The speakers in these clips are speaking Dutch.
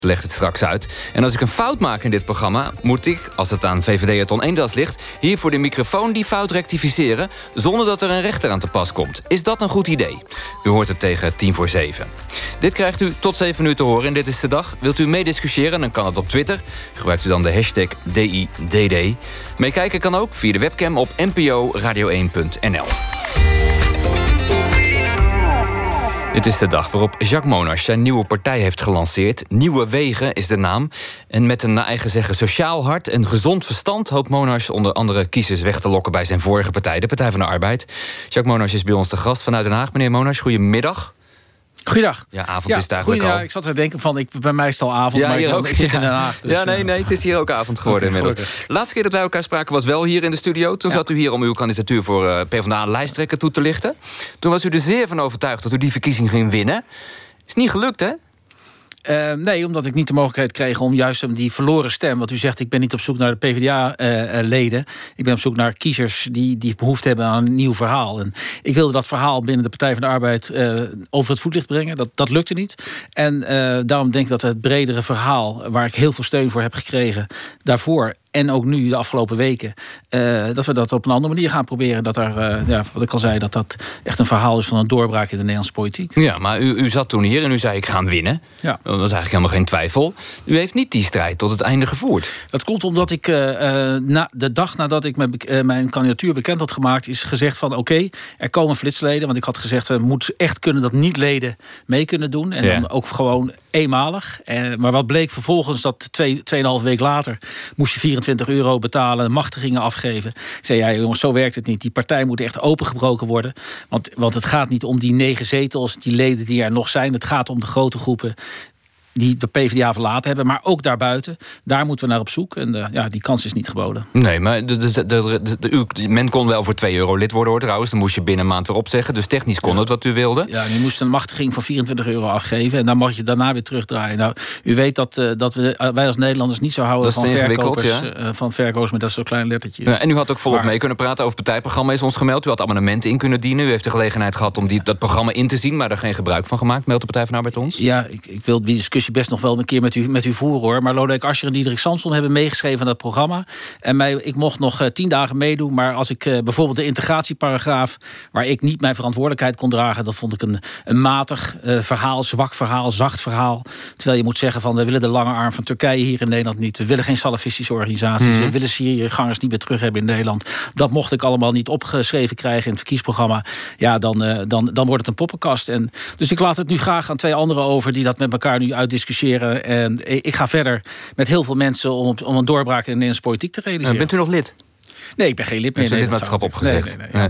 legt het straks uit. En als ik een fout maak in dit programma, moet ik, als het aan VVD'er Ton Eendas ligt, hier voor de microfoon die fout rectificeren, zonder dat er een rechter aan te pas komt. Is dat een goed idee? U hoort het tegen 6:50. Dit krijgt u tot 7 uur te horen in Dit is de Dag. Wilt u meediscussiëren, dan kan het op Twitter. Gebruikt u dan de hashtag DIDD. Meekijken kan ook via de webcam op nporadio1.nl. Dit is de dag waarop Jacques Monash zijn nieuwe partij heeft gelanceerd. Nieuwe Wegen is de naam. En met een naar eigen zeggen sociaal hart en gezond verstand hoopt Monash onder andere kiezers weg te lokken bij zijn vorige partij, de Partij van de Arbeid. Jacques Monash is bij ons te gast vanuit Den Haag. Meneer Monash, goedemiddag. Goeiedag. Ja, avond is het eigenlijk al. Ik zat te denken van, bij mij is het al avond, ja, maar hier ook, ik zit in Den Haag. Dus, ja, nee, het is hier ook avond geworden inmiddels. Gelukkig. De laatste keer dat wij elkaar spraken was wel hier in de studio. Toen zat u hier om uw kandidatuur voor PvdA-lijsttrekker toe te lichten. Toen was u er zeer van overtuigd dat u die verkiezing ging winnen. Is niet gelukt, hè? Nee, omdat ik niet de mogelijkheid kreeg om juist die verloren stem. Want u zegt, ik ben niet op zoek naar de PvdA-leden. Ik ben op zoek naar kiezers die behoefte hebben aan een nieuw verhaal. En ik wilde dat verhaal binnen de Partij van de Arbeid over het voetlicht brengen. Dat lukte niet. En daarom denk ik dat het bredere verhaal, waar ik heel veel steun voor heb gekregen daarvoor en ook nu, de afgelopen weken, dat we dat op een andere manier gaan proberen. Dat er, wat ik al zei, dat echt een verhaal is van een doorbraak in de Nederlandse politiek. Ja, maar u zat toen hier en u zei, ik ga hem winnen. Ja. Dat was eigenlijk helemaal geen twijfel. U heeft niet die strijd tot het einde gevoerd. Dat komt omdat ik de dag nadat ik mijn kandidatuur bekend had gemaakt, is gezegd van oké, er komen flitsleden. Want ik had gezegd, we moeten echt kunnen dat niet-leden mee kunnen doen. En dan ook gewoon eenmalig. Maar wat bleek vervolgens, dat 2,5 week later moest je €24 betalen, machtigingen afgeven. Ik zei, ja jongens, zo werkt het niet. Die partij moet echt opengebroken worden. Want het gaat niet om die 9 zetels, die leden die er nog zijn. Het gaat om de grote groepen die de PvdA verlaten hebben, maar ook daarbuiten. Daar moeten we naar op zoek. En die kans is niet geboden. Nee, maar men kon wel voor €2 lid worden, hoor, trouwens. Dan moest je binnen een maand weer opzeggen. Dus technisch kon het wat u wilde. Ja, u moest een machtiging van €24 afgeven. En dan mag je daarna weer terugdraaien. Nou, u weet dat wij als Nederlanders niet zo houden van verkopers met dat zo'n klein lettertje. Ja, en u had ook volop mee kunnen praten over het partijprogramma, is ons gemeld. U had amendementen in kunnen dienen. U heeft de gelegenheid gehad om dat programma in te zien, maar daar geen gebruik van gemaakt. Meldt de Partij van de Arbeid ons? Ja, ik wil die discussie best nog wel een keer met u voeren, hoor. Maar Lodewijk Asscher en Diederik Samson hebben meegeschreven aan dat programma. En ik mocht nog 10 dagen meedoen. Maar als ik bijvoorbeeld de integratieparagraaf, waar ik niet mijn verantwoordelijkheid kon dragen, dat vond ik een matig verhaal, zwak verhaal, zacht verhaal. Terwijl je moet zeggen van, we willen de lange arm van Turkije hier in Nederland niet. We willen geen salafistische organisaties. We willen Syriëgangers niet meer terug hebben in Nederland. Dat mocht ik allemaal niet opgeschreven krijgen in het verkiezingsprogramma. Ja, dan wordt het een poppenkast. Dus ik laat het nu graag aan 2 anderen over die dat met elkaar nu uitdiscussiëren. En ik ga verder met heel veel mensen om een doorbraak in de Nederlandse politiek te realiseren. Bent u nog lid? Nee, ik ben geen lid meer. Heeft u lidmaatschap opgezegd? Nee.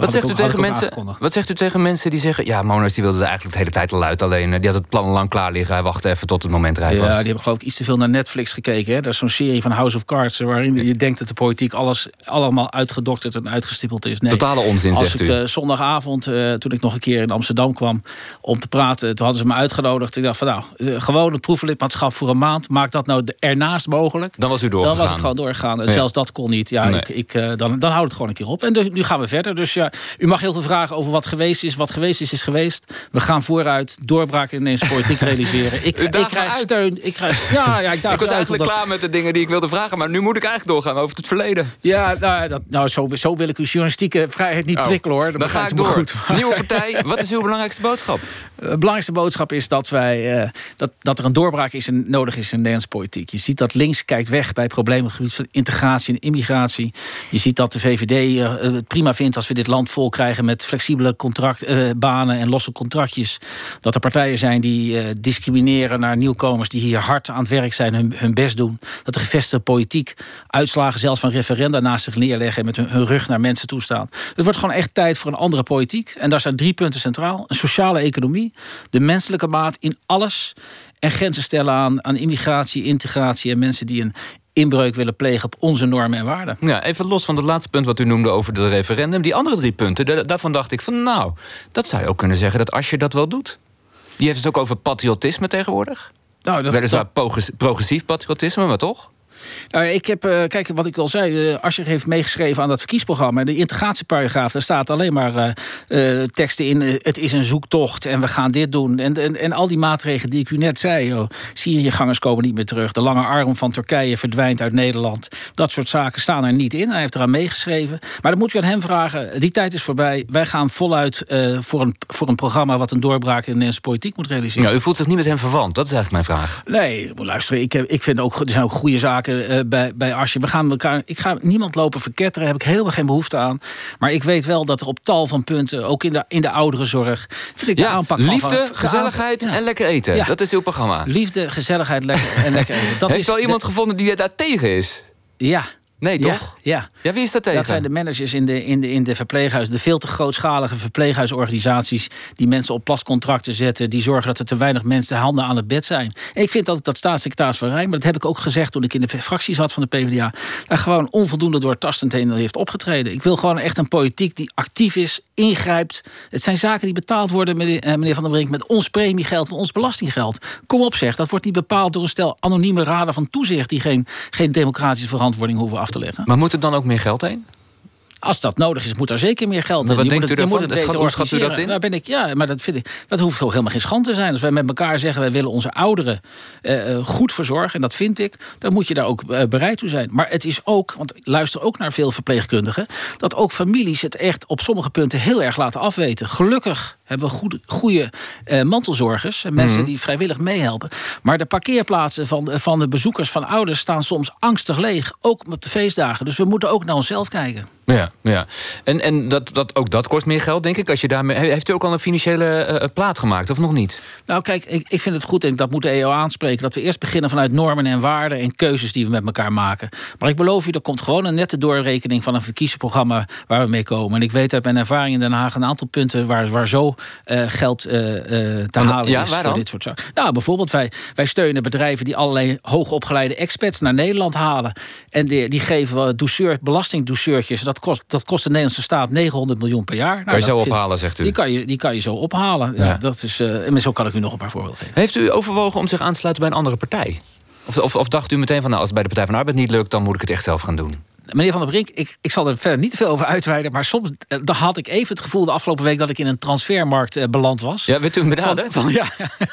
Wat zegt u tegen mensen die zeggen, ja, Monash die wilde er eigenlijk de hele tijd al uit. Alleen die had het plan lang klaar liggen. Hij wachtte even tot het moment rijp was. Ja, die hebben geloof ik iets te veel naar Netflix gekeken. Hè? Dat is zo'n serie van House of Cards, waarin je denkt dat de politiek allemaal uitgedokterd en uitgestippeld is. Nee. Totale onzin, zegt u. Als ik zondagavond, toen ik nog een keer in Amsterdam kwam om te praten, toen hadden ze me uitgenodigd. Ik dacht van, gewoon een proeflidmaatschap voor een maand. Maak dat nou ernaast mogelijk. Dan was u doorgegaan. Dan was ik gewoon doorgegaan. Zelfs dat kon niet. Ja, nee. Dan houdt het gewoon een keer op. En nu gaan we verder. Dus ja, u mag heel veel vragen over wat geweest is. Wat geweest is geweest. We gaan vooruit doorbraak in de Nederlandse politiek realiseren. Ik krijg steun. Ik was eigenlijk klaar met de dingen die ik wilde vragen. Maar nu moet ik eigenlijk doorgaan over het verleden. Ja, zo wil ik uw journalistieke vrijheid niet prikkelen, hoor. Dan ga ik door. Goed. Nieuwe partij, wat is uw belangrijkste boodschap? De belangrijkste boodschap is dat dat er een doorbraak nodig is in de Nederlandse politiek. Je ziet dat links kijkt weg bij problemen op het gebied van integratie en immigratie. Je ziet dat de VVD het prima vindt als we dit land vol krijgen met flexibele banen en losse contractjes. Dat er partijen zijn die discrimineren naar nieuwkomers die hier hard aan het werk zijn, hun best doen. Dat de gevestigde politiek uitslagen zelfs van referenda naast zich neerleggen en met hun rug naar mensen toestaan. Het wordt gewoon echt tijd voor een andere politiek. En daar staan 3 punten centraal. Een sociale economie, de menselijke maat in alles en grenzen stellen aan immigratie, integratie en mensen die een inbreuk willen plegen op onze normen en waarden. Ja, even los van het laatste punt wat u noemde over de referendum. Die andere 3 punten, daarvan dacht ik van dat zou je ook kunnen zeggen dat Asscher dat wel doet. Die heeft het ook over patriotisme tegenwoordig. Weliswaar progressief patriotisme, maar toch? Nou, ik heb, kijk, wat ik al zei, Asscher heeft meegeschreven aan dat verkiesprogramma. De integratieparagraaf, daar staat alleen maar teksten in. Het is een zoektocht en we gaan dit doen. En al die maatregelen die ik u net zei. Syriëgangers komen niet meer terug. De lange arm van Turkije verdwijnt uit Nederland. Dat soort zaken staan er niet in. Hij heeft eraan meegeschreven. Maar dan moet u aan hem vragen. Die tijd is voorbij. Wij gaan voluit voor een programma wat een doorbraak in de Nederlandse politiek moet realiseren. Ja, u voelt zich niet met hem verwant. Dat is eigenlijk mijn vraag. Nee, luister, ik vind ook, er zijn ook goede zaken bij Asscher. Ik ga niemand lopen verketteren, daar heb ik helemaal geen behoefte aan. Maar ik weet wel dat er op tal van punten, ook in de ouderenzorg, vind ik de aanpak van liefde, gezelligheid en lekker eten. Ja. Dat is uw programma. Liefde, gezelligheid en lekker eten. Dat heeft wel iemand gevonden die daar tegen is? Ja. Nee, toch? Ja. Ja, wie is dat tegen? Dat zijn de managers in de verpleeghuizen. De veel te grootschalige verpleeghuisorganisaties die mensen op plascontracten zetten, die zorgen dat er te weinig mensen handen aan het bed zijn. En ik vind dat staatssecretaris Van Rijn, maar dat heb ik ook gezegd toen ik in de fractie zat van de PvdA, daar gewoon onvoldoende doortastend heen heeft opgetreden. Ik wil gewoon echt een politiek die actief is, ingrijpt. Het zijn zaken die betaald worden, meneer Van der Brink, met ons premiegeld en ons belastinggeld. Kom op zeg, dat wordt niet bepaald door een stel anonieme raden van toezicht die geen democratische verantwoording hoeven af te leggen. Maar moet er dan ook meer geld heen? Als dat nodig is, moet er zeker meer geld in. Wat denkt u daarvan? Hoe schat u dat in? Nou, maar dat hoeft toch helemaal geen schande te zijn. Als wij met elkaar zeggen, wij willen onze ouderen goed verzorgen, en dat vind ik, dan moet je daar ook bereid toe zijn. Maar het is ook, want ik luister ook naar veel verpleegkundigen, dat ook families het echt op sommige punten heel erg laten afweten. Gelukkig hebben we goede mantelzorgers, mensen die vrijwillig meehelpen. Maar de parkeerplaatsen van de bezoekers van ouders staan soms angstig leeg, ook op de feestdagen. Dus we moeten ook naar onszelf kijken. Ja. En dat kost meer geld, denk ik. Als je daarmee, heeft u ook al een financiële plaat gemaakt, of nog niet? Nou, kijk, ik vind het goed, en dat moet de EO aanspreken, dat we eerst beginnen vanuit normen en waarden en keuzes die we met elkaar maken. Maar ik beloof u, er komt gewoon een nette doorrekening van een verkiezingsprogramma waar we mee komen. En ik weet uit mijn ervaring in Den Haag een aantal punten waar zo geld te halen is voor dit soort zaken. Nou, bijvoorbeeld, wij steunen bedrijven die allerlei hoogopgeleide expats naar Nederland halen. En die geven belastingdoucheurtjes. Dat kost de Nederlandse staat 900 miljoen per jaar. Kan je zo ophalen, zegt u? Die kan je zo ophalen. Ja. Dat is, en zo kan ik u nog een paar voorbeelden geven. Heeft u overwogen om zich aan te sluiten bij een andere partij? Of dacht u meteen van, nou, als het bij de Partij van de Arbeid niet lukt, dan moet ik het echt zelf gaan doen? Meneer Van der Brink, ik zal er verder niet te veel over uitweiden, maar soms dan had ik even het gevoel de afgelopen week dat ik in een transfermarkt beland was. Ja, bent u benaderd? Ja.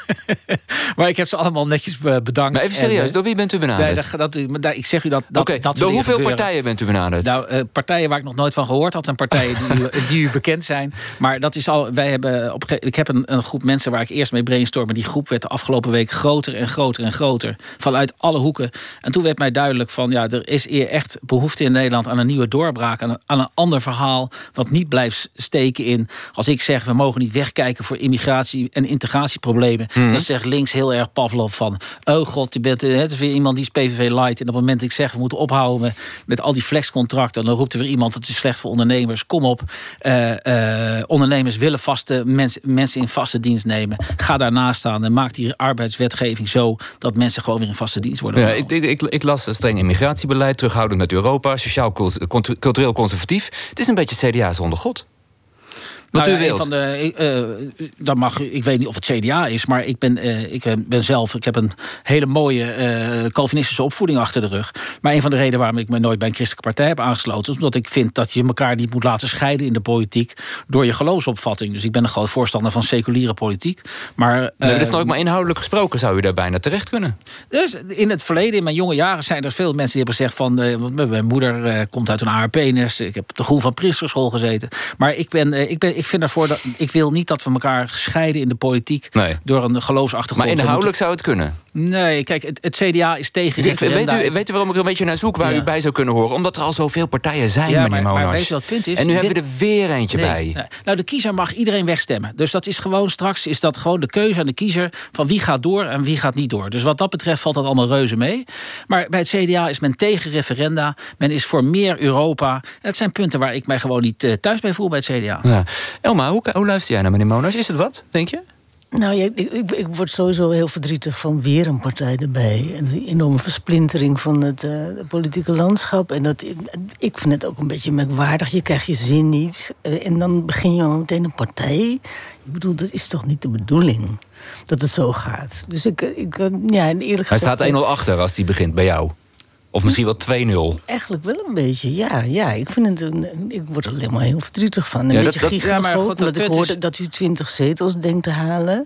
Maar ik heb ze allemaal netjes bedankt. Maar even serieus, door wie bent u benaderd? Nee, ik zeg u dat door hoeveel partijen bent u benaderd? Nou, partijen waar ik nog nooit van gehoord had en partijen die u bekend zijn. Maar dat is al. Ik heb een groep mensen waar ik eerst mee brainstormde. Die groep werd de afgelopen week groter en groter en groter. Vanuit alle hoeken. En toen werd mij duidelijk van, ja, er is hier echt behoefte in Nederland aan een nieuwe doorbraak, aan een ander verhaal, wat niet blijft steken in, als ik zeg, we mogen niet wegkijken voor immigratie- en integratieproblemen. Dan zegt links heel erg Pavlov van, oh god, het is weer iemand die is PVV light. En op het moment dat ik zeg, we moeten ophouden met al die flexcontracten, dan roept er weer iemand, het is slecht voor ondernemers. Kom op, ondernemers willen mensen in vaste dienst nemen. Ga daarnaast staan en maak die arbeidswetgeving zo dat mensen gewoon weer in vaste dienst worden. Ja, ik las streng immigratiebeleid, terughoudend met Europa, sociaal-cultureel conservatief. Het is een beetje CDA zonder God. Wat u wilt. Ik weet niet of het CDA is, maar ik heb een hele mooie Calvinistische opvoeding achter de rug. Maar een van de redenen waarom ik me nooit bij een christelijke partij heb aangesloten, is omdat ik vind dat je elkaar niet moet laten scheiden in de politiek door je geloofsopvatting. Dus ik ben een groot voorstander van seculiere politiek. Maar dat is nou ook maar inhoudelijk gesproken, zou u daar bijna terecht kunnen? Dus in het verleden, in mijn jonge jaren, zijn er veel mensen die hebben gezegd van, mijn moeder komt uit een ARP-nest, ik heb op de Groen van Priesterschool gezeten. Maar ik vind daarvoor ik wil niet dat we elkaar scheiden in de politiek door een geloofsachtergrond. Maar inhoudelijk zou het kunnen? Nee, kijk, het CDA is tegen referenda. Weet u waarom ik er een beetje naar zoek waar u bij zou kunnen horen? Omdat er al zoveel partijen zijn, meneer Monash. Maar weet je wat het punt is? En nu hebben we er weer eentje bij. Nee. Nou, de kiezer mag iedereen wegstemmen. Dus dat is gewoon straks is dat gewoon de keuze aan de kiezer van wie gaat door en wie gaat niet door. Dus wat dat betreft valt dat allemaal reuze mee. Maar bij het CDA is men tegen referenda. Men is voor meer Europa. Het zijn punten waar ik mij gewoon niet thuis bij voel bij het CDA. Ja. Elma, hoe luister jij naar meneer Monash? Is het wat, denk je? Nou ja, ik word sowieso heel verdrietig van weer een partij erbij. En de enorme versplintering van het politieke landschap. En ik vind het ook een beetje merkwaardig. Je krijgt je zin niet. En dan begin je meteen een partij. Ik bedoel, dat is toch niet de bedoeling dat het zo gaat. Dus eerlijk gezegd... Hij staat 1-0 achter als hij begint bij jou. Of misschien wel 2-0? Eigenlijk wel een beetje, ja. Ik word er helemaal heel verdrietig van. Een beetje gigantisch, omdat ik hoorde dat u 20 zetels denkt te halen.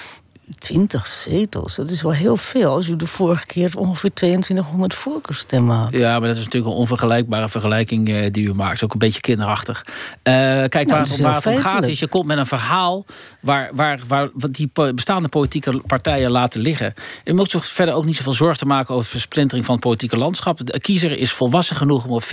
20 zetels, dat is wel heel veel. Als u de vorige keer ongeveer 2200 voorkeurstemmen had. Ja, maar dat is natuurlijk een onvergelijkbare vergelijking die u maakt. Dat is ook een beetje kinderachtig. Kijk, waar het om gaat is, je komt met een verhaal waar die bestaande politieke partijen laten liggen. Je moet zich verder ook niet zoveel zorgen te maken over de versplintering van het politieke landschap. De kiezer is volwassen genoeg om op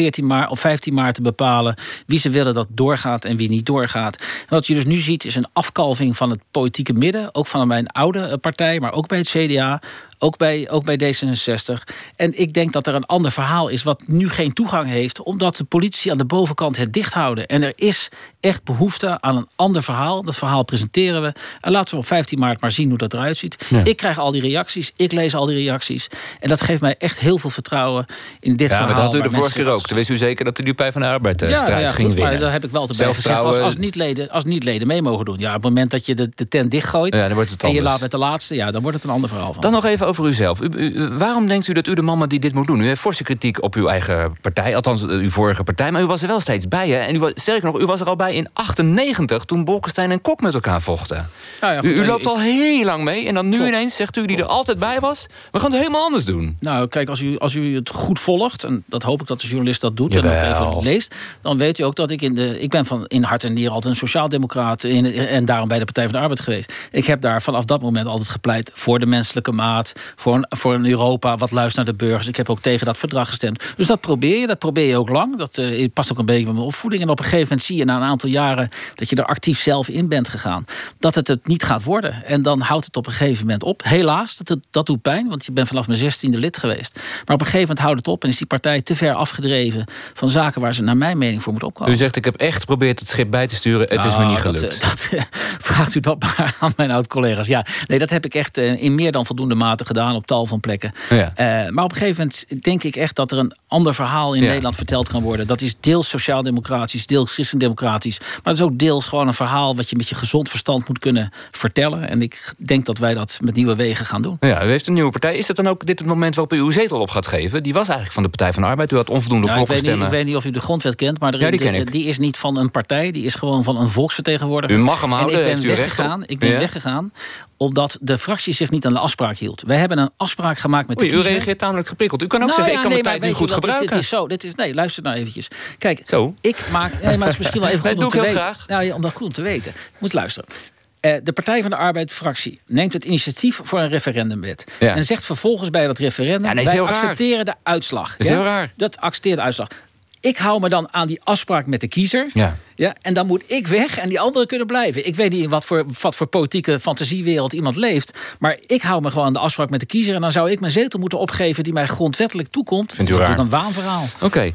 15 maart te bepalen wie ze willen dat doorgaat en wie niet doorgaat. En wat je dus nu ziet is een afkalving van het politieke midden, ook van mijn oude partij, maar ook bij het CDA, ook bij D66. En ik denk dat er een ander verhaal is wat nu geen toegang heeft, omdat de politici aan de bovenkant het dicht houden. En er is echt behoefte aan een ander verhaal. Dat verhaal presenteren we. En laten we op 15 maart maar zien hoe dat eruit ziet. Ja. Ik krijg al die reacties, ik lees al die reacties. En dat geeft mij echt heel veel vertrouwen in dit verhaal. Ja, maar dat had u de vorige keer ook. Toen wist u zeker dat u die Partij van de Arbeid strijd ging winnen. Maar dat heb ik wel erbij gezegd. Als niet-leden mee mogen doen. Ja, op het moment dat je de tent dichtgooit dan wordt het en je laat met de laatste, dan wordt het een ander verhaal van. Dan nog even over uzelf. Waarom denkt u dat u de man bent die dit moet doen? U heeft forse kritiek op uw eigen partij, althans uw vorige partij, maar u was er wel steeds bij. Hè? En sterker nog, u was er al bij in 1998, toen Bolkestein en Kok met elkaar vochten. U loopt al heel lang mee en dan nu ineens zegt u die er altijd bij was, we gaan het helemaal anders doen. Nou, kijk, als u het goed volgt, en dat hoop ik dat de journalist dat doet, en ook even leest, dan weet u ook dat ik ben van in hart en nieren altijd een sociaaldemocraat en daarom bij de Partij van de Arbeid geweest. Ik heb daar vanaf dat moment altijd gepleit voor de menselijke maat, voor een Europa wat luistert naar de burgers. Ik heb ook tegen dat verdrag gestemd. Dus dat probeer je ook lang. Dat past ook een beetje bij mijn opvoeding. En op een gegeven moment zie je na een aantal jaren dat je er actief zelf in bent gegaan, dat het niet gaat worden. En dan houdt het op een gegeven moment op. Helaas, dat doet pijn, want ik ben vanaf mijn 16e lid geweest. Maar op een gegeven moment houdt het op en is die partij te ver afgedreven van zaken waar ze naar mijn mening voor moet opkomen. U zegt, ik heb echt geprobeerd het schip bij te sturen. Het is me niet gelukt. Vraagt u dat maar aan mijn oud-collega's. Ja, nee, dat heb ik echt in meer dan voldoende mate gedaan op tal van plekken. Ja. Maar op een gegeven moment denk ik echt dat er een ander verhaal in Nederland verteld kan worden. Dat is deels sociaal-democratisch, deels christendemocratisch. Maar dat is ook deels gewoon een verhaal wat je met je gezond verstand moet kunnen vertellen. En ik denk dat wij dat met Nieuwe Wegen gaan doen. Ja, u heeft een nieuwe partij. Is dat dan ook dit het moment waarop u uw zetel op gaat geven? Die was eigenlijk van de Partij van de Arbeid. U had onvoldoende voorkeurstemmen. Ik weet niet of u de grondwet kent, maar die is niet van een partij. Die is gewoon van een volksvertegenwoordiger. U mag hem houden, heeft u recht op. Ik ben weggegaan omdat de fractie zich niet aan de afspraak hield. Wij hebben een afspraak gemaakt met de kiezer. U reageert tamelijk geprikkeld. U kan ook zeggen, ik kan mijn tijd nu goed gebruiken. Luister nou eventjes. Kijk, ik maak... Nee, maar het is misschien wel even goed om te weten. Graag. Nou ja, om dat goed om te weten. Je moet luisteren. De Partij van de Arbeid-fractie neemt het initiatief voor een referendumwet. Ja. En zegt vervolgens bij dat referendum, wij accepteren de uitslag. Dat is heel raar. Dat accepteert de uitslag. Ik hou me dan aan die afspraak met de kiezer. Ja, en dan moet ik weg en die anderen kunnen blijven. Ik weet niet in wat voor politieke fantasiewereld iemand leeft. Maar ik hou me gewoon aan de afspraak met de kiezer. En dan zou ik mijn zetel moeten opgeven die mij grondwettelijk toekomt. Vindt u dat is raar? natuurlijk een waanverhaal. Oké.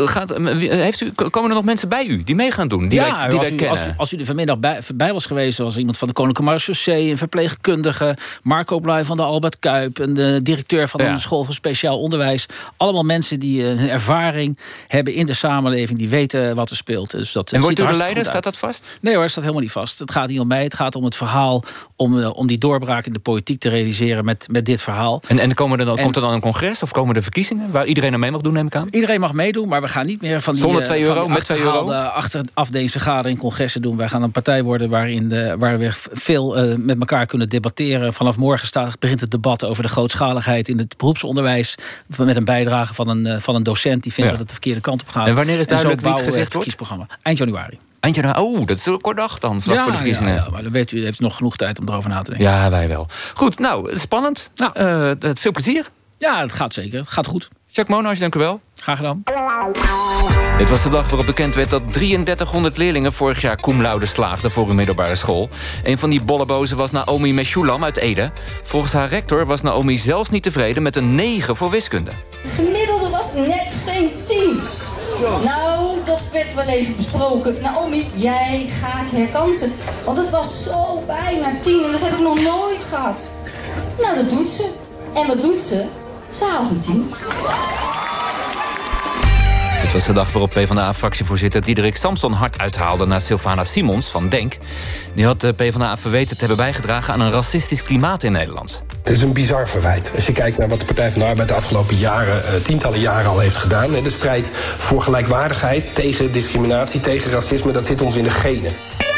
Komen er nog mensen bij u die mee gaan doen? Die wij kennen? Als u er vanmiddag bij was geweest, zoals iemand van de Koninklijke Marechaussee, een verpleegkundige, Marco Bluij van de Albert Kuip, en de directeur van de School voor Speciaal Onderwijs. Allemaal mensen die een ervaring hebben in de samenleving, die weten wat er speelt. Dus dat en wordt u de leider? Staat dat vast? Nee hoor, dat staat helemaal niet vast. Het gaat niet om mij, het gaat om het verhaal, om die doorbraak in de politiek te realiseren met dit verhaal. En komt er dan een congres of komen er verkiezingen waar iedereen aan mee mag doen, neem ik aan? Iedereen mag meedoen, maar we gaan niet meer van die zonder €2, met €2? Achterafdelingsvergadering, congressen doen. Wij gaan een partij worden waar we veel met elkaar kunnen debatteren. Vanaf morgen begint het debat over de grootschaligheid in het beroepsonderwijs, met een bijdrage van een docent die vindt dat het de verkeerde kant op gaat. En wanneer is duidelijk wie het gezegd wordt? Eind januari. Oh, dat is een kort dag dan, vlak voor de verkiezingen. Ja, maar dan weet u, heeft nog genoeg tijd om erover na te denken. Ja, wij wel. Goed, nou, spannend. Veel plezier. Ja, het gaat zeker. Het gaat goed. Jacques Monage, dank u wel. Graag gedaan. Dit was de dag waarop bekend werd dat 3300 leerlingen vorig jaar cum laude slaagden voor hun middelbare school. Een van die bollebozen was Naomi Meshulam uit Ede. Volgens haar rector was Naomi zelfs niet tevreden met een 9 voor wiskunde. Het gemiddelde was net geen 10. Nou, dat werd wel even besproken. Naomi, jij gaat herkansen. Want het was zo bijna 10 en dat heb ik nog nooit gehad. Nou, dat doet ze. En wat doet ze? Ze haalt een 10. Het was de dag waarop PvdA-fractievoorzitter Diederik Samson hard uithaalde naar Sylvana Simons van DENK. Die had de PvdA verweten te hebben bijgedragen aan een racistisch klimaat in Nederland. Het is een bizar verwijt. Als je kijkt naar wat de Partij van de Arbeid de afgelopen jaren, tientallen jaren al heeft gedaan. De strijd voor gelijkwaardigheid, tegen discriminatie, tegen racisme, dat zit ons in de genen.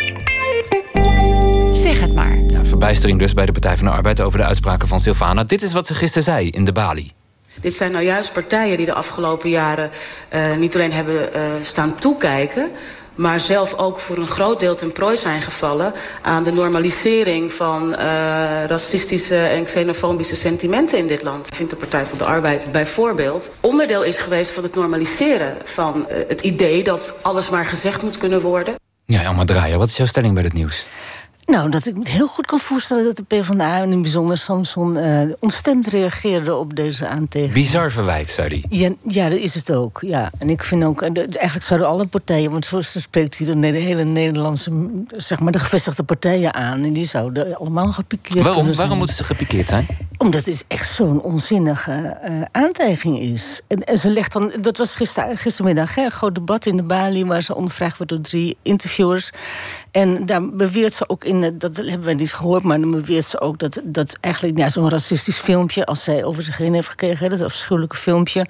Zeg het maar. Ja, verbijstering dus bij de Partij van de Arbeid over de uitspraken van Silvana. Dit is wat ze gisteren zei in de Bali. Dit zijn nou juist partijen die de afgelopen jaren niet alleen hebben staan toekijken, maar zelf ook voor een groot deel ten prooi zijn gevallen aan de normalisering van racistische en xenofobische sentimenten in dit land. Ik vind de Partij van de Arbeid bijvoorbeeld onderdeel is geweest van het normaliseren van het idee dat alles maar gezegd moet kunnen worden. Ja, Elma Draaier, wat is jouw stelling bij dit nieuws? Nou, dat ik me heel goed kan voorstellen dat de PvdA en in het bijzonder Samson ontstemd reageerde op deze aantijging. Bizar verwijt, zei hij. Ja, dat is het ook. Ja. En ik vind ook, eigenlijk zouden alle partijen, want zo spreekt hier de hele Nederlandse, zeg maar, de gevestigde partijen aan. En die zouden allemaal gepikeerd kunnen zijn. Waarom moeten ze gepikeerd zijn? Omdat het echt zo'n onzinnige aantijging is. En ze legt dan, dat was gistermiddag, een groot debat in de Bali waar ze ondervraagd werd door 3 interviewers. En daar beweert ze ook in, dat hebben wij niet gehoord, maar dan beweert ze ook dat eigenlijk zo'n racistisch filmpje, als zij over zich heen heeft gekregen, dat afschuwelijke filmpje,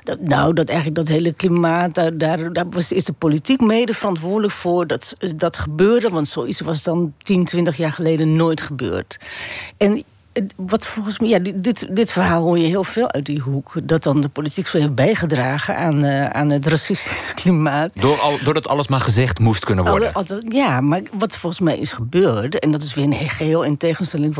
dat eigenlijk dat hele klimaat, daar is de politiek mede verantwoordelijk voor dat gebeurde, want zoiets was dan 10, 20 jaar geleden nooit gebeurd. En wat volgens mij, dit verhaal hoor je heel veel uit die hoek, dat dan de politiek zo heeft bijgedragen aan het racistische klimaat. Doordat alles maar gezegd moest kunnen worden. Ja, maar wat volgens mij is gebeurd, en dat is weer een geheel in tegenstelling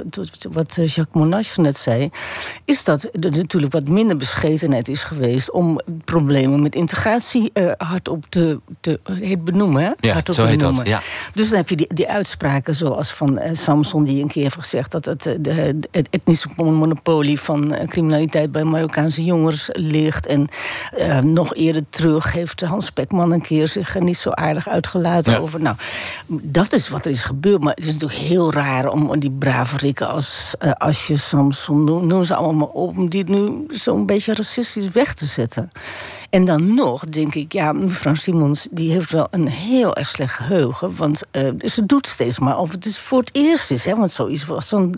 wat Jacques Monash net zei, is dat er natuurlijk wat minder bescheidenheid is geweest om problemen met integratie hardop te benoemen. Hè? Ja, hardop zo te heet benoemen. dat. Ja. Dus dan heb je die uitspraken zoals van Samson, die een keer heeft gezegd dat het etnische monopolie van criminaliteit bij Marokkaanse jongens ligt. En nog eerder terug heeft Hans Spekman een keer zich niet zo aardig uitgelaten over. Nou, dat is wat er is gebeurd. Maar het is natuurlijk heel raar om die brave rikken als Asje, Samson, noem ze allemaal maar op, om die nu zo'n beetje racistisch weg te zetten. En dan nog denk ik, mevrouw Simons, die heeft wel een heel erg slecht geheugen. Want ze doet steeds maar of het is voor het eerst is. Hè, want zoiets was dan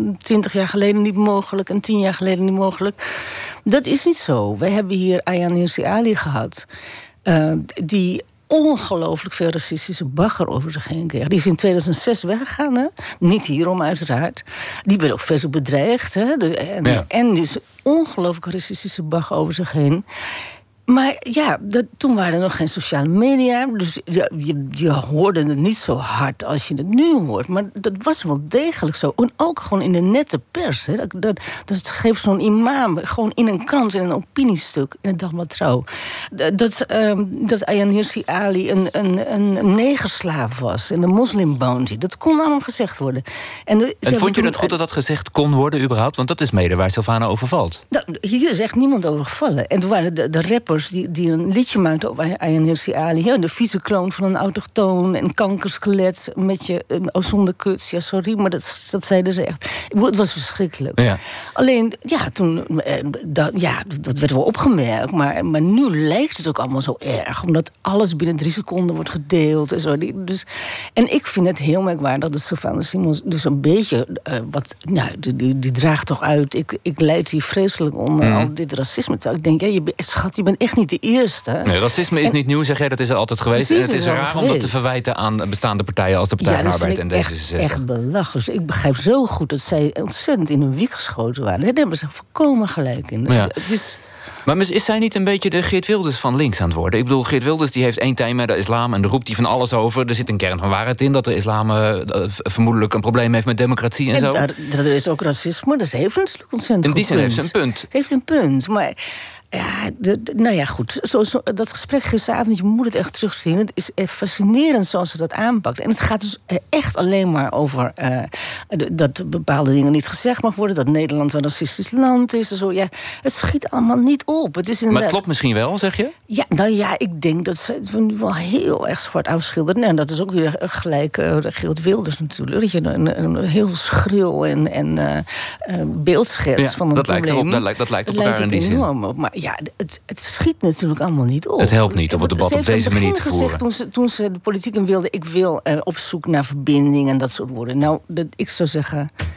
20 jaar geleden niet mogelijk en 10 jaar geleden niet mogelijk. Dat is niet zo. Wij hebben hier Ayaan Hirsi Ali gehad, die ongelooflijk veel racistische bagger over zich heen kreeg. Die is in 2006 weggegaan, hè? Niet hierom uiteraard. Die werd ook verder bedreigd. Hè? En dus ongelooflijk racistische bagger over zich heen. Maar ja, toen waren er nog geen sociale media. Dus je hoorde het niet zo hard als je het nu hoort. Maar dat was wel degelijk zo. En ook gewoon in de nette pers. Hè. Dat schreef zo'n imam gewoon in een krant, in een opiniestuk, in het Dagblad Trouw. Dat Ayaan Hirsi Ali een negerslaaf was. En een moslimbounty. Dat kon allemaal gezegd worden. En vond je het goed dat dat gezegd kon worden überhaupt? Want dat is mede waar Silvana over valt. Hier is echt niemand over gevallen. En toen waren de rappers die een liedje maakten over Ayaan Hirsi Ali. Ja, de vieze kloon van een autochtoon en kankerskelet met je zonder kuts. Ja, sorry, maar dat zeiden ze echt. Het was verschrikkelijk. Ja. Alleen, toen, dat werd wel opgemerkt. Maar nu lijkt het ook allemaal zo erg. Omdat alles binnen 3 seconden wordt gedeeld. En zo. En ik vind het heel merkwaardig dat Silvana Simons dus een beetje die draagt toch uit. Ik lijd hier vreselijk onder al dit racisme. Ik denk, je bent echt niet de eerste. Nee, racisme is niet nieuw, zeg jij, dat is er altijd geweest. Precies, en het is raar om dat te verwijten aan bestaande partijen als de Partij van de Arbeid en D66. Echt belachelijk. Ik begrijp zo goed dat zij ontzettend in hun wiek geschoten waren. Daar hebben ze volkomen gelijk in. Ja. Maar is zij niet een beetje de Geert Wilders van links aan het worden? Ik bedoel, Geert Wilders die heeft één thema met de islam en daar roept hij van alles over. Er zit een kern van waarheid in dat de islam vermoedelijk een probleem heeft met democratie en zo. Er is ook racisme, dus heeft natuurlijk ontzettend. In die zin heeft ze een punt. Het heeft een punt, maar goed. Dat gesprek gisteravond, je moet het echt terugzien. Het is fascinerend zoals ze dat aanpakt. En het gaat dus echt alleen maar over dat bepaalde dingen niet gezegd mag worden, dat Nederland een racistisch land is en zo. Ja, het schiet allemaal niet op. Het is maar het klopt misschien wel, zeg je? Ja, ik denk dat ze het nu wel heel erg zwart afschilderen. En dat is ook weer gelijk Geert Wilders natuurlijk. Dat je een heel schril en beeldschets van een probleem. Dat lijkt op elkaar in die zin. Op. Maar het schiet natuurlijk allemaal niet op. Het helpt niet om het debat op deze manier te voeren. Toen ze de politiek in wilde, ik wil op zoek naar verbinding en dat soort woorden. Nou, ik zou zeggen,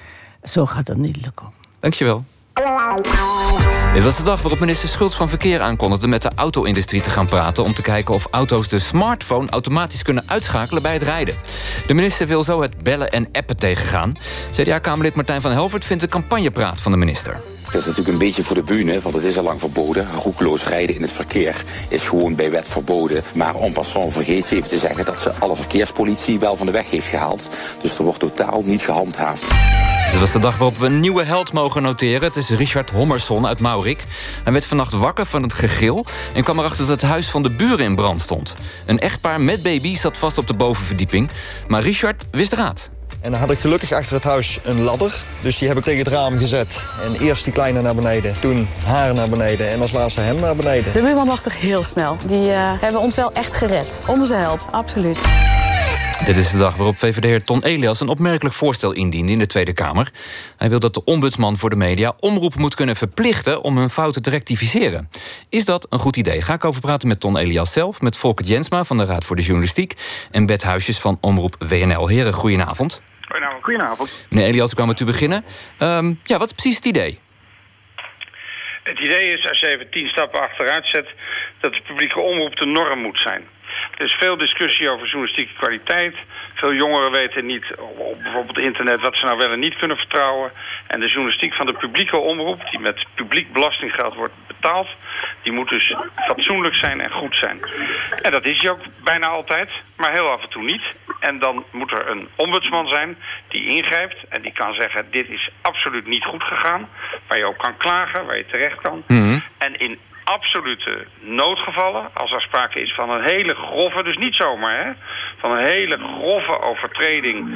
Zo gaat dat niet lukken. Dankjewel. Dit was de dag waarop minister Schultz van Verkeer aankondigde met de auto-industrie te gaan praten om te kijken of auto's de smartphone automatisch kunnen uitschakelen bij het rijden. De minister wil zo het bellen en appen tegengaan. CDA-kamerlid Martijn van Helvert vindt de campagnepraat van de minister. Dat is natuurlijk een beetje voor de bühne, want het is al lang verboden. Roekeloos rijden in het verkeer is gewoon bij wet verboden. Maar en passant vergeet ze even te zeggen dat ze alle verkeerspolitie wel van de weg heeft gehaald. Dus er wordt totaal niet gehandhaafd. Dit was de dag waarop we een nieuwe held mogen noteren. Het is Richard Hommerson uit Maurik. Hij werd vannacht wakker van het gegil en kwam erachter dat het huis van de buren in brand stond. Een echtpaar met baby zat vast op de bovenverdieping. Maar Richard wist raad. En dan had ik gelukkig achter het huis een ladder. Dus die heb ik tegen het raam gezet. En eerst die kleine naar beneden, toen haar naar beneden en als laatste hem naar beneden. De buurman was toch heel snel. Die hebben ons wel echt gered. Onze held, absoluut. Dit is de dag waarop VVD'er Ton Elias een opmerkelijk voorstel indiende in de Tweede Kamer. Hij wil dat de ombudsman voor de media omroepen moet kunnen verplichten om hun fouten te rectificeren. Is dat een goed idee? Ga ik over praten met Ton Elias zelf, met Volker Jensma van de Raad voor de Journalistiek en Bert Huisjes van Omroep WNL. Heren, goedenavond. Goedenavond. Meneer Elias, ik kwam met u beginnen. Wat is precies het idee? Het idee is, als je even 10 stappen achteruit zet, dat de publieke omroep de norm moet zijn. Er is veel discussie over journalistieke kwaliteit. Veel jongeren weten niet op bijvoorbeeld internet wat ze nou wel en niet kunnen vertrouwen. En de journalistiek van de publieke omroep, die met publiek belastinggeld wordt betaald, die moet dus fatsoenlijk zijn en goed zijn. En dat is hij ook bijna altijd, maar heel af en toe niet. En dan moet er een ombudsman zijn die ingrijpt en die kan zeggen, dit is absoluut niet goed gegaan. Waar je ook kan klagen, waar je terecht kan. En in absolute noodgevallen, als er sprake is van een hele grove, dus niet zomaar, hè, van een hele grove overtreding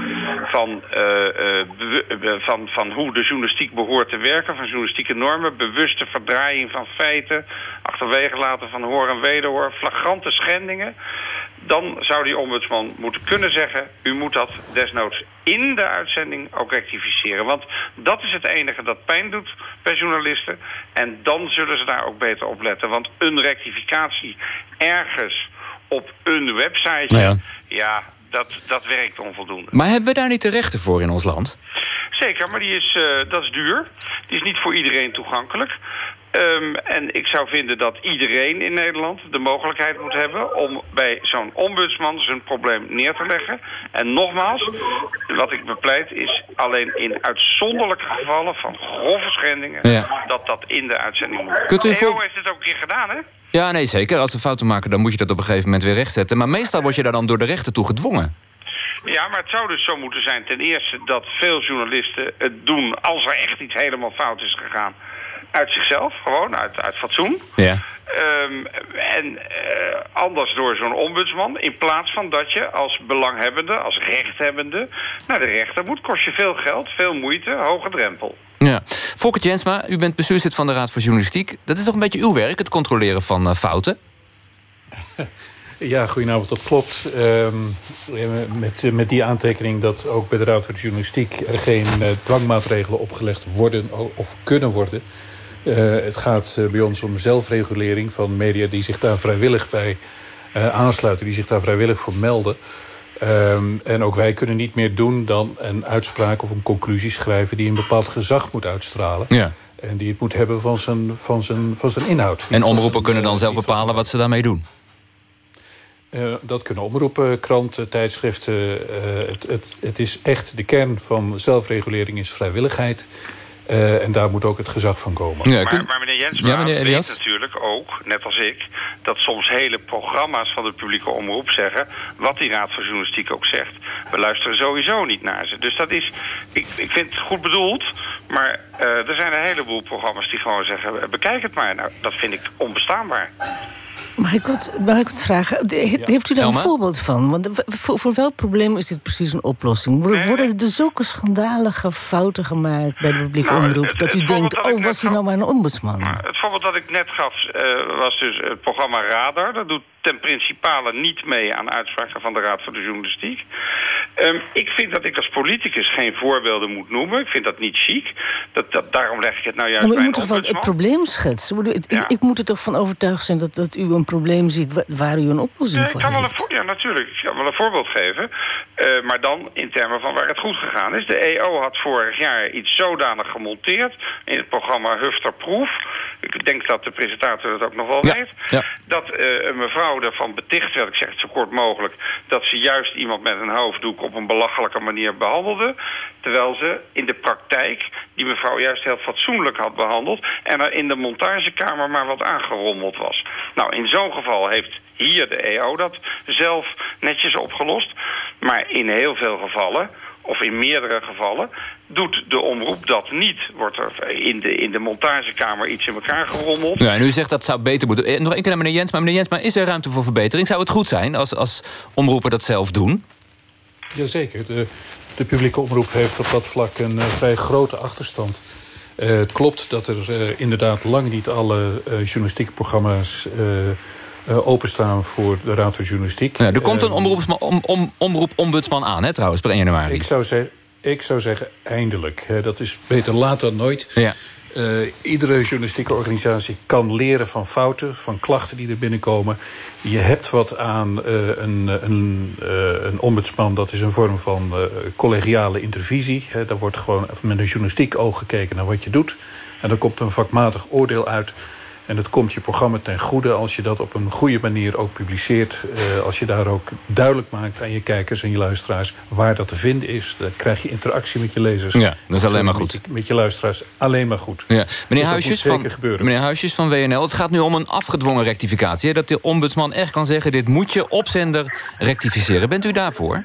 van hoe de journalistiek behoort te werken, van journalistieke normen, bewuste verdraaiing van feiten, achterwege laten van hoor en wederhoor, flagrante schendingen, dan zou die ombudsman moeten kunnen zeggen, u moet dat desnoods in de uitzending ook rectificeren. Want dat is het enige dat pijn doet bij journalisten. En dan zullen ze daar ook beter op letten. Want een rectificatie ergens op een website, dat werkt onvoldoende. Maar hebben we daar niet de rechten voor in ons land? Zeker, maar dat is duur. Die is niet voor iedereen toegankelijk. En ik zou vinden dat iedereen in Nederland de mogelijkheid moet hebben om bij zo'n ombudsman zijn probleem neer te leggen. En nogmaals, wat ik bepleit is alleen in uitzonderlijke gevallen van grove schendingen dat in de uitzending moet. EO heeft het ook een keer gedaan, hè? Ja, nee, zeker. Als we fouten maken, dan moet je dat op een gegeven moment weer rechtzetten. Maar meestal word je daar dan door de rechter toe gedwongen. Ja, maar het zou dus zo moeten zijn, ten eerste, dat veel journalisten het doen als er echt iets helemaal fout is gegaan. Uit zichzelf, gewoon, uit fatsoen. Ja. Anders door zo'n ombudsman. In plaats van dat je als belanghebbende, als rechthebbende naar de rechter moet. Kost je veel geld, veel moeite, hoge drempel. Ja. Volker Jensma, u bent bestuurslid van de Raad voor Journalistiek. Dat is toch een beetje uw werk, het controleren van fouten? Ja, goedenavond, dat klopt. Met die aantekening dat ook bij de Raad voor de Journalistiek er geen dwangmaatregelen opgelegd worden of kunnen worden. Het gaat bij ons om zelfregulering van media die zich daar vrijwillig bij aansluiten, die zich daar vrijwillig voor melden. En ook wij kunnen niet meer doen dan een uitspraak of een conclusie schrijven die een bepaald gezag moet uitstralen. Ja. En die het moet hebben van zijn inhoud. En omroepen kunnen dan zelf bepalen wat ze daarmee doen? Dat kunnen omroepen, kranten, tijdschriften. Het is echt de kern van zelfregulering is vrijwilligheid. En daar moet ook het gezag van komen. Ja, maar meneer Jensma weet natuurlijk ook, net als ik, dat soms hele programma's van de publieke omroep zeggen, wat die Raad voor Journalistiek ook zegt, we luisteren sowieso niet naar ze. Dus dat is, ik vind het goed bedoeld, maar er zijn een heleboel programma's die gewoon zeggen, bekijk het maar. Nou, dat vind ik onbestaanbaar. Mag ik wat vragen? Heeft u daar een voorbeeld van? Want voor welk probleem is dit precies een oplossing? Worden er zulke schandalige fouten gemaakt bij de publieke omroep dat u denkt, was hij nou maar een ombudsman? Het voorbeeld dat ik net gaf was dus het programma Radar. Dat doet ten principale niet mee aan uitspraken van de Raad voor de Journalistiek. Ik vind dat ik als politicus geen voorbeelden moet noemen. Ik vind dat niet chic. Daarom leg ik het nou juist bij een ombudsman. Maar u moet toch wel het probleem schetsen? Ik moet er toch van overtuigd zijn dat u een probleem ziet waar u een oplossing voor heeft. Ja, natuurlijk. Ik kan wel een voorbeeld geven. Maar dan in termen van waar het goed gegaan is. De EO had vorig jaar iets zodanig gemonteerd in het programma Hufterproef. Ik denk dat de presentator dat ook nog wel weet. Ja. Dat een mevrouw ervan beticht werd, ik zeg het zo kort mogelijk, dat ze juist iemand met een hoofddoek op een belachelijke manier behandelde. Terwijl ze in de praktijk die mevrouw juist heel fatsoenlijk had behandeld en er in de montagekamer maar wat aangerommeld was. Nou, in zo'n geval heeft hier de EO dat zelf netjes opgelost. Maar in heel veel gevallen, of in meerdere gevallen, doet de omroep dat niet. Wordt er in de montagekamer iets in elkaar gerommeld. Ja, en u zegt dat zou beter moeten. Nog één keer naar meneer Jens. Maar meneer Jens, maar is er ruimte voor verbetering? Zou het goed zijn als omroepen dat zelf doen? Jazeker. De publieke omroep heeft op dat vlak een vrij grote achterstand. Het klopt dat er inderdaad lang niet alle journalistieke programma's openstaan voor de Raad voor Journalistiek. Ja, er komt een omroep-ombudsman aan, hè, trouwens, per 1 januari. Ik zou zeggen, eindelijk. Dat is beter laat dan nooit. Ja. Iedere journalistieke organisatie kan leren van fouten, van klachten die er binnenkomen. Je hebt wat aan een ombudsman, dat is een vorm van collegiale intervisie. Daar wordt gewoon met een journalistiek oog gekeken naar wat je doet. En dan komt een vakmatig oordeel uit. En het komt je programma ten goede als je dat op een goede manier ook publiceert. Als je daar ook duidelijk maakt aan je kijkers en je luisteraars waar dat te vinden is. Dan krijg je interactie met je lezers. Ja, dat is alleen maar goed. Met je luisteraars alleen maar goed. Ja. Meneer Huisjes van WNL, het gaat nu om een afgedwongen rectificatie. Hè? Dat de ombudsman echt kan zeggen, dit moet je op zender rectificeren. Bent u daarvoor?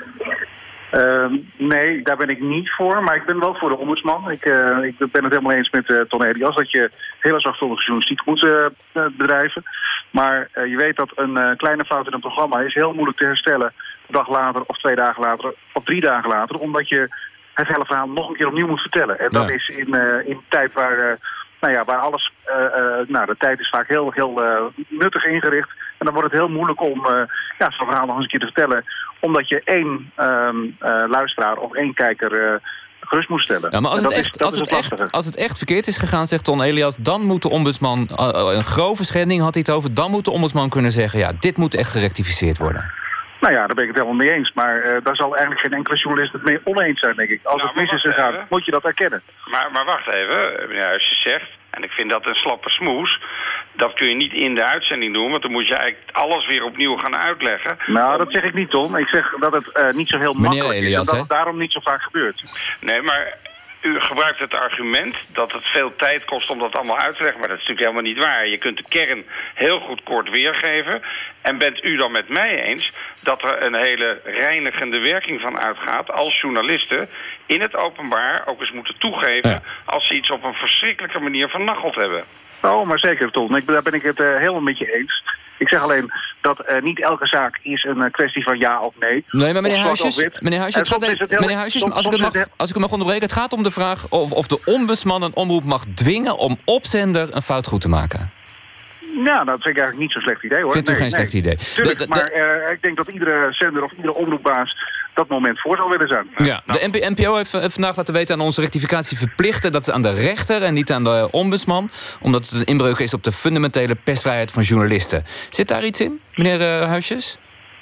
Nee, daar ben ik niet voor. Maar ik ben wel voor de ombudsman. Ik ben het helemaal eens met Ton Elias dat je hele zorgvuldige journalistiek moet bedrijven. Maar je weet dat een kleine fout in een programma is heel moeilijk te herstellen. Een dag later of 2 dagen later of 3 dagen later. Omdat je het hele verhaal nog een keer opnieuw moet vertellen. En dat is in een tijd waar alles... de tijd is vaak heel nuttig ingericht. En dan wordt het heel moeilijk om zo'n verhaal nog eens een keer te vertellen. Omdat je 1 luisteraar of 1 kijker gerust moet stellen. Ja, maar als het echt verkeerd is gegaan, zegt Ton Elias, dan moet de ombudsman, een grove schending had hij het over, dan moet de ombudsman kunnen zeggen, ja, dit moet echt gerectificeerd worden. Nou ja, daar ben ik het helemaal mee eens. Maar daar zal eigenlijk geen enkele journalist het mee oneens zijn, denk ik. Als het mis is gegaan, moet je dat erkennen. Maar wacht even, meneer Huisjes zegt, en ik vind dat een slappe smoes, dat kun je niet in de uitzending doen, want dan moet je eigenlijk alles weer opnieuw gaan uitleggen. Nou, dat zeg ik niet, Ton. Ik zeg dat het niet zo heel makkelijk is en dat het daarom niet zo vaak gebeurt. Nee, maar u gebruikt het argument dat het veel tijd kost om dat allemaal uit te leggen, maar dat is natuurlijk helemaal niet waar. Je kunt de kern heel goed kort weergeven. En bent u dan met mij eens dat er een hele reinigende werking van uitgaat als journalisten in het openbaar ook eens moeten toegeven als ze iets op een verschrikkelijke manier vernacheld hebben? Oh, maar zeker, Ton. Daar ben ik het helemaal met je eens. Ik zeg alleen dat niet elke zaak is een kwestie van ja of nee. Nee, maar meneer Huisjes, als ik u mag onderbreken, het gaat om de vraag of de ombudsman een omroep mag dwingen om op zender een fout goed te maken. Nou, dat vind ik eigenlijk niet zo'n slecht idee, hoor. Vindt u geen slecht idee? Tuurlijk, maar ik denk dat iedere zender of iedere omroepbaas dat moment voor zou willen zijn. Ja, de NPO heeft vandaag laten weten aan onze rectificatie verplichten. Dat is aan de rechter en niet aan de ombudsman. Omdat het een inbreuk is op de fundamentele persvrijheid van journalisten. Zit daar iets in, meneer Huisjes?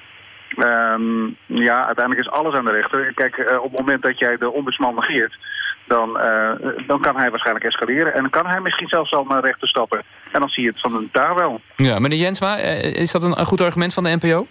Ja, uiteindelijk is alles aan de rechter. Kijk, op het moment dat jij de ombudsman negeert, dan kan hij waarschijnlijk escaleren. En dan kan hij misschien zelfs al naar rechter stappen. En dan zie je het van daar wel. Ja, meneer Jensma, is dat een goed argument van de NPO?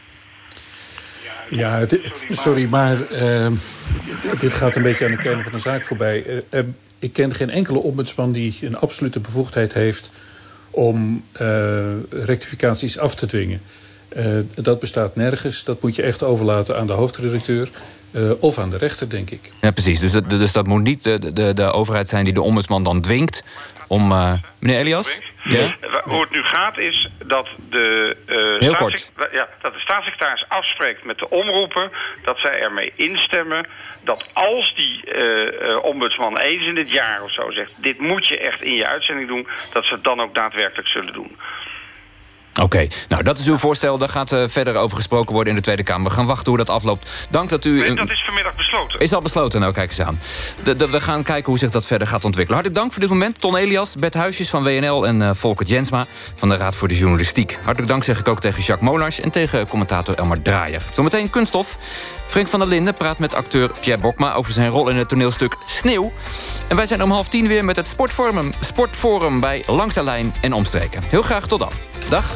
Ja, sorry, maar dit gaat een beetje aan de kern van de zaak voorbij. Ik ken geen enkele ombudsman die een absolute bevoegdheid heeft om rectificaties af te dwingen. Dat bestaat nergens. Dat moet je echt overlaten aan de hoofdredacteur of aan de rechter, denk ik. Ja, precies. Dus dat moet niet de overheid zijn die de ombudsman dan dwingt om... meneer Elias? Ja? Hoe het nu gaat is dat de staatssecretaris afspreekt met de omroepen dat zij ermee instemmen dat als die ombudsman eens in het jaar of zo zegt, dit moet je echt in je uitzending doen, dat ze het dan ook daadwerkelijk zullen doen. Oké, nou dat is uw voorstel. Daar gaat verder over gesproken worden in de Tweede Kamer. We gaan wachten hoe dat afloopt. Dank dat u... Dat is vanmiddag besloten. Is al besloten, nou kijk eens aan. We gaan kijken hoe zich dat verder gaat ontwikkelen. Hartelijk dank voor dit moment. Ton Elias, Bert Huisjes van WNL en Volker Jensma van de Raad voor de Journalistiek. Hartelijk dank zeg ik ook tegen Jacques Molars en tegen commentator Elmar Draaier. Zometeen kunststof. Frank van der Linden praat met acteur Pierre Bokma over zijn rol in het toneelstuk Sneeuw. En wij zijn om 9:30 weer met het Sportforum bij Langs de Lijn en Omstreken. Heel graag tot dan. Dag.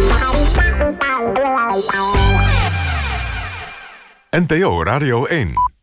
NPO Radio 1